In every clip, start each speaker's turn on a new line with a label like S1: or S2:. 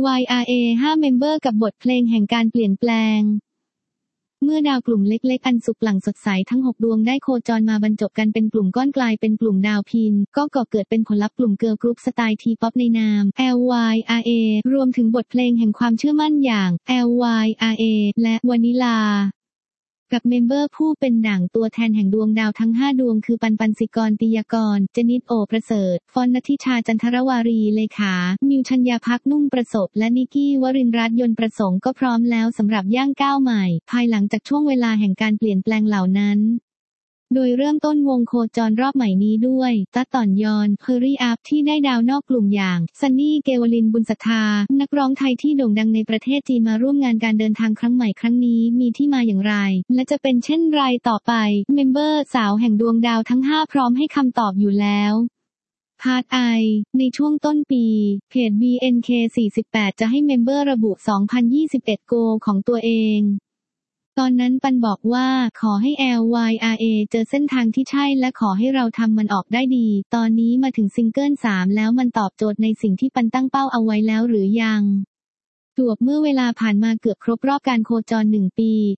S1: VYRA 5 เมมเบอร์กับบทเพลงแห่งการเปลี่ยนแปลงเมื่อดาวกลุ่มเล็กๆอันสุกหลั่งสดใสทั้ง6ดวงได้โคจรมาบรรจบกันเป็นกลุ่มก้อนกลายเป็นกลุ่มดาวพินก็ก่อเกิดเป็นผลลัพธ์กลุ่มเกิร์ลกรุ๊ปสไตล์ทีป๊อปในนาม LYRA รวมถึงบทเพลงแห่งความเชื่อมั่นอย่าง LYRA และวานิลากับเมมเบอร์ผู้เป็นด่างตัวแทนแห่งดวงดาวทั้ง5ดวงคือปันปันสิกรปิยกรเจนิตโอประเสริฐฟอนณทิชาจันทรวารีเลขามิวชัญญาภักนุ่มประสบและนิกกี้วรินทร์รัตน์ยนต์ประสงค์ก็พร้อมแล้วสำหรับย่างก้าวใหม่ภายหลังจากช่วงเวลาแห่งการเปลี่ยนแปลงเหล่านั้นโดยเริ่มต้นวงโคจรรอบใหม่นี้ด้วยตั๊ดต่อนยอนเพอร์รี่อัพที่ได้ดาวนอกกลุ่มอย่างซันนี่เกวลินบุญศรัทธานักร้องไทยที่โด่งดังในประเทศจีนมาร่วมงานการเดินทางครั้งใหม่ครั้งนี้มีที่มาอย่างไรและจะเป็นเช่นไรต่อไปเมมเบอร์สาวแห่งดวงดาวทั้ง5พร้อมให้คำตอบอยู่แล้วพาร์ทไอในช่วงต้นปีเพจ BNK48 จะให้เมมเบอร์ระบุ2021โกของตัวเองตอนนั้นปันบอกว่าขอให้ LYRA เจอเส้นทางที่ใช่และขอให้เราทำมันออกได้ดีตอนนี้มาถึงซิงเกิล3แล้วมันตอบโจทย์ในสิ่งที่ปันตั้งเป้าเอาไว้แล้วหรือยังจวบเมื่อเวลาผ่านมาเกือบครบรอบการโคจร1ปี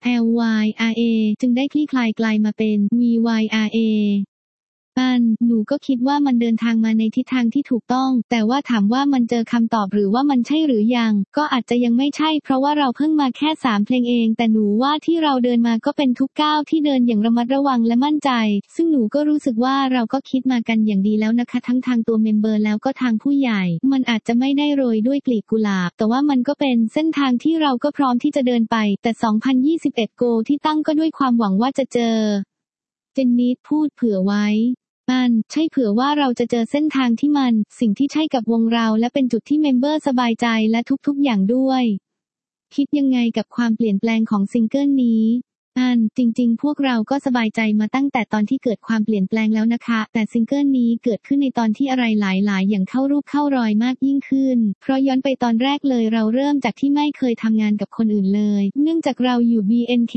S1: LYRA จึงได้คลี่คลายกลายมาเป็น VYRAหนูก็คิดว่ามันเดินทางมาในทิศทางที่ถูกต้องแต่ว่าถามว่ามันเจอคำตอบหรือว่ามันใช่หรือยังก็อาจจะยังไม่ใช่เพราะว่าเราเพิ่งมาแค่3เพลงเองแต่หนูว่าที่เราเดินมาก็เป็นทุกก้าวที่เดินอย่างระมัดระวังและมั่นใจซึ่งหนูก็รู้สึกว่าเราก็คิดมากันอย่างดีแล้วนะคะทั้งทางตัวเมมเบอร์แล้วก็ทางผู้ใหญ่มันอาจจะไม่ได้โรยด้วยกลีบกุหลาบแต่ว่ามันก็เป็นเส้นทางที่เราก็พร้อมที่จะเดินไปแต่2021โกที่ตั้งก็ด้วยความหวังว่าจะเจอเจนนิสพูดเผื่อไว้ใช่เผื่อว่าเราจะเจอเส้นทางที่มันสิ่งที่ใช่กับวงเราและเป็นจุดที่เมมเบอร์สบายใจและทุกๆอย่างด้วยคิดยังไงกับความเปลี่ยนแปลงของซิงเกิลนี้จริงๆพวกเราก็สบายใจมาตั้งแต่ตอนที่เกิดความเปลี่ยนแปลงแล้วนะคะแต่ซิงเกิลนี้เกิดขึ้นในตอนที่อะไรหลายๆอย่างเข้ารูปเข้ารอยมากยิ่งขึ้นเพราะย้อนไปตอนแรกเลยเราเริ่มจากที่ไม่เคยทำงานกับคนอื่นเลยเนื่องจากเราอยู่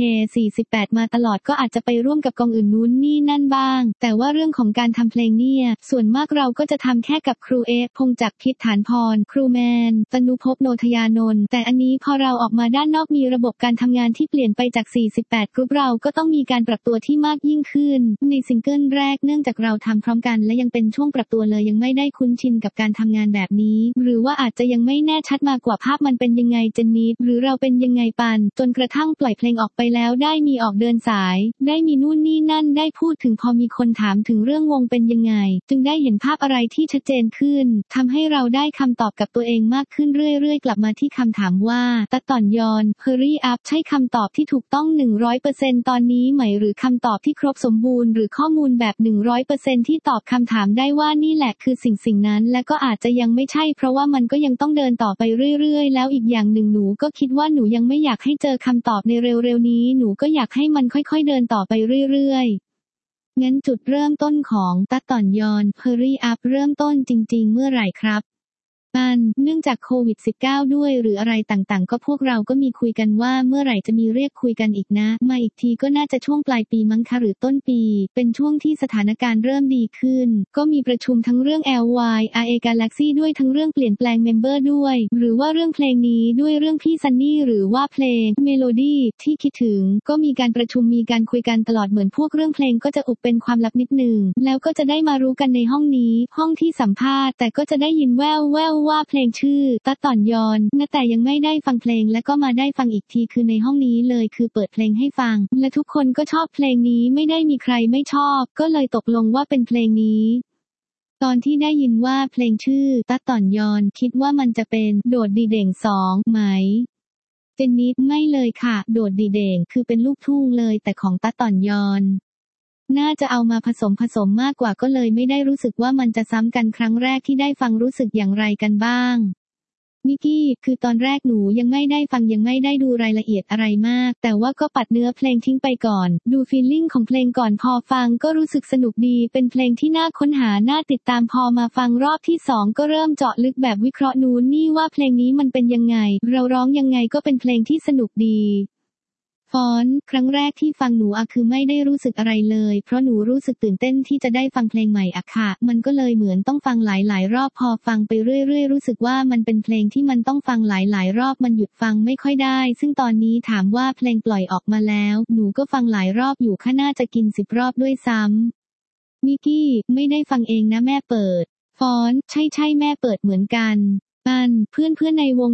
S1: BNK48 มาตลอดก็อาจจะไปร่วมกับกองอื่นนู้นนี่นั่นบ้างแต่ว่าเรื่องของการทำเพลงเนี่ยส่วนมากเราก็จะทำแค่กับครูเอพงษ์จักรพิษฐานพรครูแมนตนุภพโนทยานนท์แต่อันนี้พอเราออกมาด้านนอกมีระบบการทำงานที่เปลี่ยนไปจาก48กรุ๊ปเราก็ต้องมีการปรับตัวที่มากยิ่งขึ้นในซิงเกิลแรกเนื่องจากเราทำพร้อมกันและยังเป็นช่วงปรับตัวเลยยังไม่ได้คุ้นชินกับการทำงานแบบนี้หรือว่าอาจจะยังไม่แน่ชัดมากกว่าภาพมันเป็นยังไงเจนนิสหรือเราเป็นยังไงปันจนกระทั่งปล่อยเพลงออกไปแล้วได้มีออกเดินสายได้มีนู่นนี่นั่นได้พูดถึงพอมีคนถามถึงเรื่องวงเป็นยังไงจึงได้เห็นภาพอะไรที่ชัดเจนขึ้นทำให้เราได้คำตอบกับตัวเองมากขึ้นเรื่อยๆกลับมาที่คำถามว่าตั๊ดต่อนยอนเพอร์รี่อัพใช่คำตอบที่ถูกต้อง 100% ตอนนี้ไหมหรือคำตอบที่ครบสมบูรณ์หรือข้อมูลแบบ 100% ที่ตอบคำถามได้ว่านี่แหละคือสิ่งนั้นและก็อาจจะยังไม่ใช่เพราะว่ามันก็ยังต้องเดินต่อไปเรื่อยๆแล้วอีกอย่างหนึ่งหนูก็คิดว่าหนูยังไม่อยากให้เจอคำตอบในเร็วๆนี้หนูก็อยากให้มันค่อยๆเดินต่อไปเรื่อยๆงั้นจุดเริ่มต้นของตั๊ดต่อนยอนเพอร์รี่อัพเริ่มต้นจริงๆเมื่อไหร่ครับเนื่องจากโควิด -19 ด้วยหรืออะไรต่างๆก็พวกเราก็มีคุยกันว่าเมื่อไหร่จะมีเรียกคุยกันอีกนะมาอีกทีก็น่าจะช่วงปลายปีมั้งคะหรือต้นปีเป็นช่วงที่สถานการณ์เริ่มดีขึ้นก็มีประชุมทั้งเรื่อง LYRA Galaxy ด้วยทั้งเรื่องเปลี่ยนแปลงเมมเบอร์ด้วยหรือว่าเรื่องเพลงนี้ด้วยเรื่องพี่ซันนี่หรือว่าเพลงเมโลดี้ที่คิดถึงก็มีการประชุมมีการคุยกันตลอดเหมือนพวกเรื่องเพลงก็จะอุบเป็นความลับนิดนึงแล้วก็จะได้มารู้กันในห้องนี้ห้องที่สัมภาษณ์แต่ก็จะได้ยินแว่วว่าเพลงชื่อตั๊ดต่อนยอนนะแต่ยังไม่ได้ฟังเพลงและก็มาได้ฟังอีกทีคือในห้องนี้เลยคือเปิดเพลงให้ฟังและทุกคนก็ชอบเพลงนี้ไม่ได้มีใครไม่ชอบก็เลยตกลงว่าเป็นเพลงนี้ตอนที่ได้ยินว่าเพลงชื่อตั๊ดต่อนยอนคิดว่ามันจะเป็นโดดดีเด่ง2ไหมเจนนิสไม่เลยค่ะโดดดีเด่งคือเป็นลูกทุ่งเลยแต่ของตั๊ดต่อนยอนน่าจะเอามาผสมมากกว่าก็เลยไม่ได้รู้สึกว่ามันจะซ้ำกันครั้งแรกที่ได้ฟังรู้สึกอย่างไรกันบ้างนิกกี้คือตอนแรกหนูยังไม่ได้ฟังยังไม่ได้ดูรายละเอียดอะไรมากแต่ว่าก็ปัดเนื้อเพลงทิ้งไปก่อนดูฟีลลิ่งของเพลงก่อนพอฟังก็รู้สึกสนุกดีเป็นเพลงที่น่าค้นหาน่าติดตามพอมาฟังรอบที่2ก็เริ่มเจาะลึกแบบวิเคราะห์นู้นนี่ว่าเพลงนี้มันเป็นยังไงเราร้องยังไงก็เป็นเพลงที่สนุกดีฟอนต์ครั้งแรกที่ฟังหนูคือไม่ได้รู้สึกอะไรเลยเพราะหนูรู้สึกตื่นเต้นที่จะได้ฟังเพลงใหม่ค่ะมันก็เลยเหมือนต้องฟังหลายๆรอบพอฟังไปเรื่อยๆรู้สึกว่ามันเป็นเพลงที่มันต้องฟังหลายๆรอบมันหยุดฟังไม่ค่อยได้ซึ่งตอนนี้ถามว่าเพลงปล่อยออกมาแล้วหนูก็ฟังหลายรอบอยู่ค่ะน่าจะกิน10 รอบด้วยซ้ำนิกกี้ไม่ได้ฟังเองนะแม่เปิดฟอนต์ใช่แม่เปิดเหมือนกันเพื่อนในวง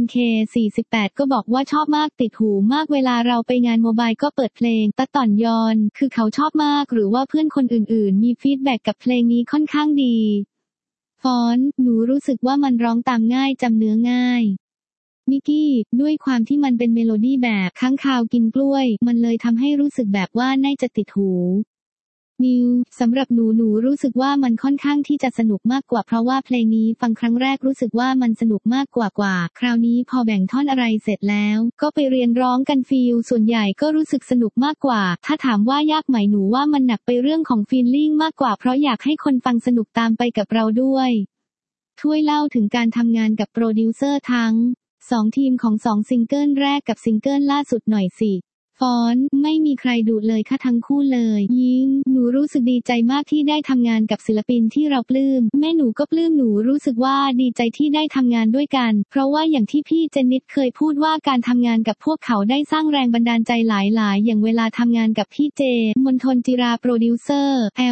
S1: BNK48 ก็บอกว่าชอบมากติดหูมากเวลาเราไปงานโมบายก็เปิดเพลงตะต่อนยอนคือเขาชอบมากหรือว่าเพื่อนคนอื่นๆมีฟีดแบ็กกับเพลงนี้ค่อนข้างดีฟอนต์หนูรู้สึกว่ามันร้องตามง่ายจำเนื้อง่ายนิกกี้ด้วยความที่มันเป็นเมโลดี้แบบค้างคาวกินกล้วยมันเลยทำให้รู้สึกแบบว่าน่าจะติดหูนิวสำหรับหนูรู้สึกว่ามันค่อนข้างที่จะสนุกมากกว่าเพราะว่าเพลงนี้ฟังครั้งแรกรู้สึกว่ามันสนุกมากกว่าคราวนี้พอแบ่งท่อนอะไรเสร็จแล้วก็ไปเรียนร้องกันฟีลส่วนใหญ่ก็รู้สึกสนุกมากกว่าถ้าถามว่ายากไหมหนูว่ามันหนักไปเรื่องของฟีลลิ่งมากกว่าเพราะอยากให้คนฟังสนุกตามไปกับเราด้วยช่วยเล่าถึงการทำงานกับโปรดิวเซอร์ทั้ง2 ทีมของ2 ซิงเกิลแรกกับซิงเกิลล่าสุดหน่อยสิฟอนต์ไม่มีใครดุเลยค่ะทั้งคู่เลยยิ่งหนูรู้สึกดีใจมากที่ได้ทำงานกับศิลปินที่เราปลื้มแม่หนูก็ปลื้มหนูรู้สึกว่าดีใจที่ได้ทำงานด้วยกันเพราะว่าอย่างที่พี่เจนนิดเคยพูดว่าการทำงานกับพวกเขาได้สร้างแรงบันดาลใจหลายอย่างเวลาทำงานกับพี่เจมนทนจิราโปรดิวเซอร์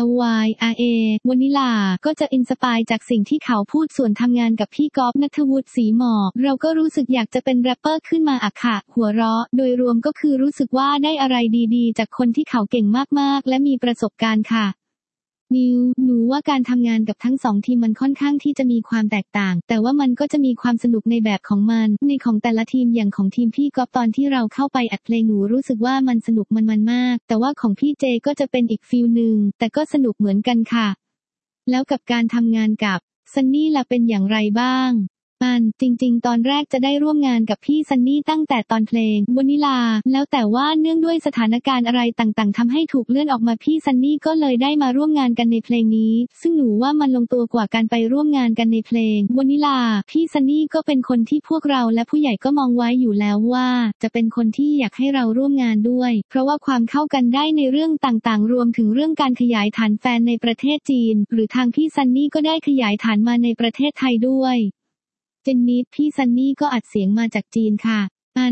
S1: LYRA วานิลาก็จะอินสปายจากสิ่งที่เขาพูดส่วนทำงานกับพี่ก๊อฟณัฐวุฒิศรีหมอกเราก็รู้สึกอยากจะเป็นแรปเปอร์ขึ้นมาค่ะหัวเราะโดยรวมก็คือรู้สึกว่าได้อะไรดีๆจากคนที่เขาเก่งมากๆและมีประสบการณ์ค่ะนิวหนูว่าการทำงานกับทั้ง2 ทีมมันค่อนข้างที่จะมีความแตกต่างแต่ว่ามันก็จะมีความสนุกในแบบของมันในของแต่ละทีมอย่างของทีมพี่ก๊อฟตอนที่เราเข้าไปอัดเพลงหนูรู้สึกว่ามันสนุกมันมากแต่ว่าของพี่เจก็จะเป็นอีกฟีลนึงแต่ก็สนุกเหมือนกันค่ะแล้วกับการทำงานกับซันนี่ล่ะเป็นอย่างไรบ้างจริงๆตอนแรกจะได้ร่วมงานกับพี่ซันนี่ตั้งแต่ตอนเพลงวานิลาแล้วแต่ว่าเนื่องด้วยสถานการณ์อะไรต่างๆทำให้ถูกเลื่อนออกมาพี่ซันนี่ก็เลยได้มาร่วมงานกันในเพลงนี้ซึ่งหนูว่ามันลงตัวกว่าการไปร่วมงานกันในเพลงวานิลาพี่ซันนี่ก็เป็นคนที่พวกเราและผู้ใหญ่ก็มองไว้อยู่แล้วว่าจะเป็นคนที่อยากให้เราร่วมงานด้วยเพราะว่าความเข้ากันได้ในเรื่องต่างๆรวมถึงเรื่องการขยายฐานแฟนในประเทศจีนหรือทางพี่ซันนี่ก็ได้ขยายฐานมาในประเทศไทยด้วยเจนนิดพี่ซันนี่ก็อัดเสียงมาจากจีนค่ะ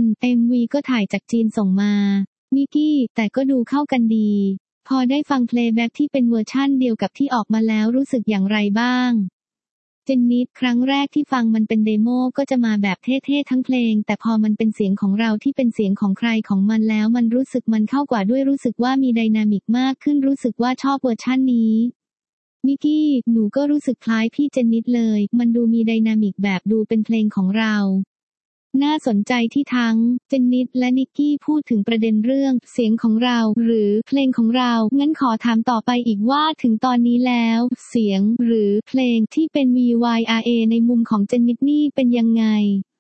S1: MV ก็ถ่ายจากจีนส่งมานิกกี้แต่ก็ดูเข้ากันดีพอได้ฟังเพลย์แบ็กที่เป็นเวอร์ชั่นเดียวกับที่ออกมาแล้วรู้สึกอย่างไรบ้างเจนนิดครั้งแรกที่ฟังมันเป็นเดโมก็จะมาแบบเท่ๆทั้งเพลงแต่พอมันเป็นเสียงของเราที่เป็นเสียงของใครของมันแล้วมันรู้สึกมันเข้ากว่าด้วยรู้สึกว่ามีไดนามิกมากขึ้นรู้สึกว่าชอบเวอร์ชั่นนี้นิกกี้หนูก็รู้สึกคล้ายพี่เจนนิดเลยมันดูมีไดนามิกแบบดูเป็นเพลงของเราน่าสนใจที่ทั้งเจนนิดและนิกกี้พูดถึงประเด็นเรื่องเสียงของเราหรือเพลงของเรางั้นขอถามต่อไปอีกว่าถึงตอนนี้แล้วเสียงหรือเพลงที่เป็น VYRA ในมุมของเจนนิดนี่เป็นยังไง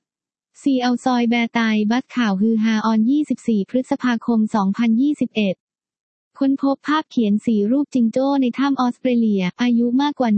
S1: CL ซอยแบร์ตายบัสข่าวฮือฮาออน24 พฤษภาคม 2021ค้นพบภาพเขียน4 รูปจิงโจ้ในถ้ำออสเตรเลียอายุมากกว่า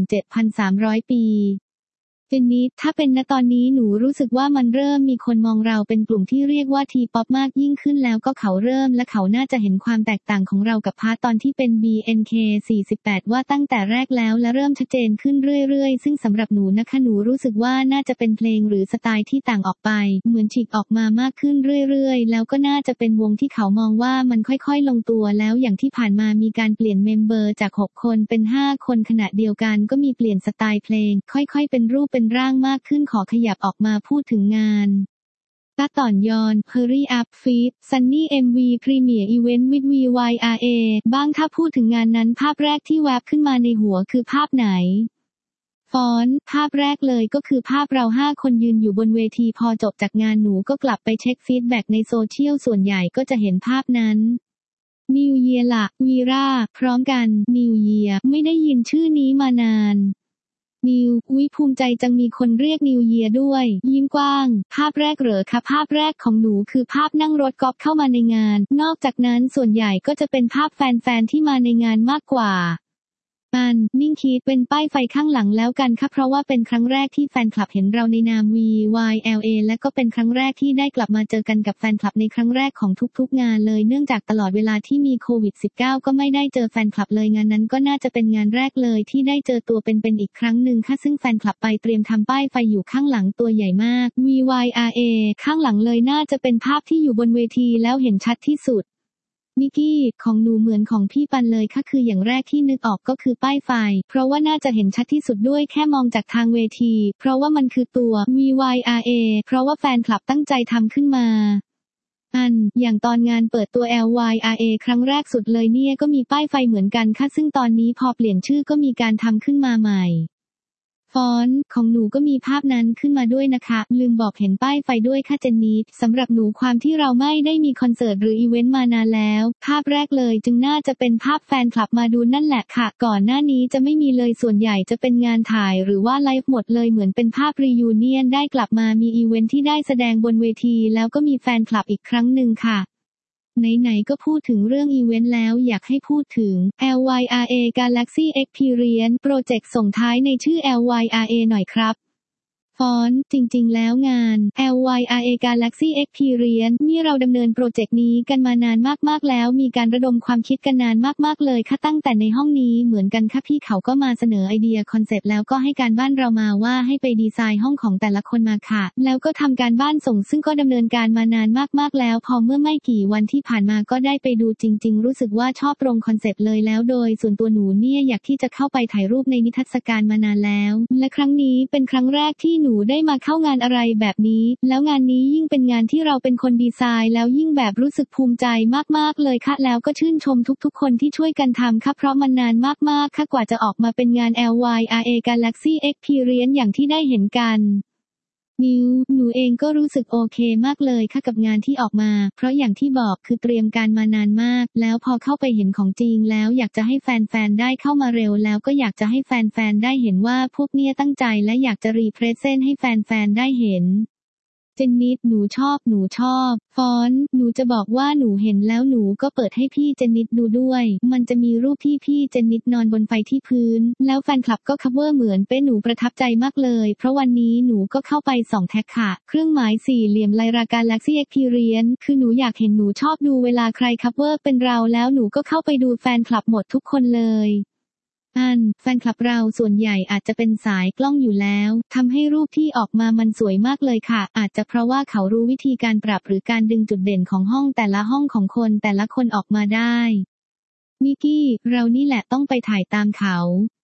S1: 17,300 ปีเจนนิดถ้าเป็นณตอนนี้หนูรู้สึกว่ามันเริ่มมีคนมองเราเป็นกลุ่มที่เรียกว่าทีป๊อปมากยิ่งขึ้นแล้วก็เขาเริ่มและเขาน่าจะเห็นความแตกต่างของเรากับพาร์ทตอนที่เป็น BNK48 ว่าตั้งแต่แรกแล้วและเริ่มชัดเจนขึ้นเรื่อยๆซึ่งสำหรับหนูนะคะหนูรู้สึกว่าน่าจะเป็นเพลงหรือสไตล์ที่ต่างออกไปเหมือนฉีกออกมามากขึ้นเรื่อยๆแล้วก็น่าจะเป็นวงที่เขามองว่ามันค่อยๆลงตัวแล้วอย่างที่ผ่านมามีการเปลี่ยนเมมเบอร์จาก6 คนเป็น5 คนขณะเดียวกันก็มีเปลี่ยนสไตล์เพลงค่อยๆเป็นรูปเป็นร่างมากขึ้นขอขยับออกมาพูดถึงงานตะต่อนยอน Hurry Up Feat. Sunny MV Premiere Event with VYRA บ้างถ้าพูดถึงงานนั้นภาพแรกที่แวบขึ้นมาในหัวคือภาพไหนฟอนต์ภาพแรกเลยก็คือภาพเรา5 คนยืนอยู่บนเวทีพอจบจากงานหนูก็กลับไปเช็คฟีดแบ็กในโซเชียลส่วนใหญ่ก็จะเห็นภาพนั้นนิวเยียร์ละวีราพร้อมกันนิวเยียร์ไม่ได้ยินชื่อนี้มานานนิวภูมิใจจังมีคนเรียกนิวเยียร์ด้วยยิ้มกว้างภาพแรกเหรอคะภาพแรกของหนูคือภาพนั่งรถกอล์ฟเข้ามาในงานนอกจากนั้นส่วนใหญ่ก็จะเป็นภาพแฟนๆที่มาในงานมากกว่านิ่งคิดเป็นป้ายไฟข้างหลังแล้วกันค่ะเพราะว่าเป็นครั้งแรกที่แฟนคลับเห็นเราในนาม VYLA และก็เป็นครั้งแรกที่ได้กลับมาเจอกันกับแฟนคลับในครั้งแรกของทุกๆงานเลยเนื่องจากตลอดเวลาที่มีโควิด -19 ก็ไม่ได้เจอแฟนคลับเลยงานนั้นก็น่าจะเป็นงานแรกเลยที่ได้เจอตัวเป็นๆอีกครั้งหนึ่งค่ะซึ่งแฟนคลับไปเตรียมทำป้ายไฟอยู่ข้างหลังตัวใหญ่มาก VYRA ข้างหลังเลยน่าจะเป็นภาพที่อยู่บนเวทีแล้วเห็นชัดที่สุดนิกกี้ของหนูเหมือนของพี่ปันเลยค่ะคืออย่างแรกที่นึกออกก็คือป้ายไฟเพราะว่าน่าจะเห็นชัดที่สุดด้วยแค่มองจากทางเวทีเพราะว่ามันคือตัว VYRA เพราะว่าแฟนคลับตั้งใจทำขึ้นมาอย่างตอนงานเปิดตัว LYRA ครั้งแรกสุดเลยเนี่ยก็มีป้ายไฟเหมือนกันค่ะซึ่งตอนนี้พอเปลี่ยนชื่อก็มีการทำขึ้นมาใหม่ฟอนต์ของหนูก็มีภาพนั้นขึ้นมาด้วยนะคะลืมบอกเห็นป้ายไฟด้วยค่ะเจนนี่สำหรับหนูความที่เราไม่ได้มีคอนเสิร์ตหรืออีเวนต์มานานแล้วภาพแรกเลยจึงน่าจะเป็นภาพแฟนคลับมาดูนั่นแหละค่ะก่อนหน้านี้จะไม่มีเลยส่วนใหญ่จะเป็นงานถ่ายหรือว่าไลฟ์หมดเลยเหมือนเป็นภาพรียูเนียนได้กลับมามีอีเวนต์ที่ได้แสดงบนเวทีแล้วก็มีแฟนคลับอีกครั้งหนึ่งค่ะไหนๆก็พูดถึงเรื่องอีเวนต์แล้วอยากให้พูดถึง LYRA Galaxy Experience โปรเจกต์ส่งท้ายในชื่อ LYRA หน่อยครับฟอนต์จริงๆแล้วงาน LYRA Galaxy Experience นี่เราดำเนินโปรเจกต์นี้กันมานานมากๆแล้วมีการระดมความคิดกันนานมากๆเลยค่ะตั้งแต่ในห้องนี้เหมือนกันค่ะพี่เขาก็มาเสนอไอเดียคอนเซปต์แล้วก็ให้การบ้านเรามาว่าให้ไปดีไซน์ห้องของแต่ละคนมาค่ะแล้วก็ทำการบ้านส่งซึ่งก็ดำเนินการมานานมากๆแล้วพอเมื่อไม่กี่วันที่ผ่านมาก็ได้ไปดูจริงๆรู้สึกว่าชอบตรงคอนเซปต์เลยแล้วโดยส่วนตัวหนูเนี่ยอยากที่จะเข้าไปถ่ายรูปในนิทรรศการมานานแล้วและครั้งนี้เป็นครั้งแรกที่หนูได้มาเข้างานอะไรแบบนี้แล้วงานนี้ยิ่งเป็นงานที่เราเป็นคนดีไซน์แล้วยิ่งแบบรู้สึกภูมิใจมากๆเลยค่ะแล้วก็ชื่นชมทุกๆคนที่ช่วยกันทำค่ะเพราะมันนานมากๆค่ะกว่าจะออกมาเป็นงาน LYRA Galaxy Experience อย่างที่ได้เห็นกันหนูเองก็รู้สึกโอเคมากเลยค่ะกับงานที่ออกมาเพราะอย่างที่บอกคือเตรียมการมานานมากแล้วพอเข้าไปเห็นของจริงแล้วอยากจะให้แฟนๆได้เข้ามาเร็วแล้วก็อยากจะให้แฟนๆได้เห็นว่าพวกเนี่ยตั้งใจและอยากจะรีเพรเซนต์ให้แฟนๆได้เห็นเจนนิดหนูชอบฟอนต์หนูจะบอกว่าหนูเห็นแล้วหนูก็เปิดให้พี่เจนนิดดูด้วยมันจะมีรูปที่พี่เจนนิดนอนบนไฟที่พื้นแล้วแฟนคลับก็คัฟเวอร์เหมือนเป๊ะหนูประทับใจมากเลยเพราะวันนี้หนูก็เข้าไปส่องแท็กค่ะเครื่องหมายสี่เหลี่ยมLyra Galaxy Experienceคือหนูอยากเห็นหนูชอบดูเวลาใครคัฟเวอร์เป็นเราแล้วหนูก็เข้าไปดูแฟนคลับหมดทุกคนเลยแฟนคลับเราส่วนใหญ่อาจจะเป็นสายกล้องอยู่แล้วทำให้รูปที่ออกมามันสวยมากเลยค่ะอาจจะเพราะว่าเขารู้วิธีการปรับหรือการดึงจุดเด่นของห้องแต่ละห้องของคนแต่ละคนออกมาได้นิกกี้เรานี่แหละต้องไปถ่ายตามเขา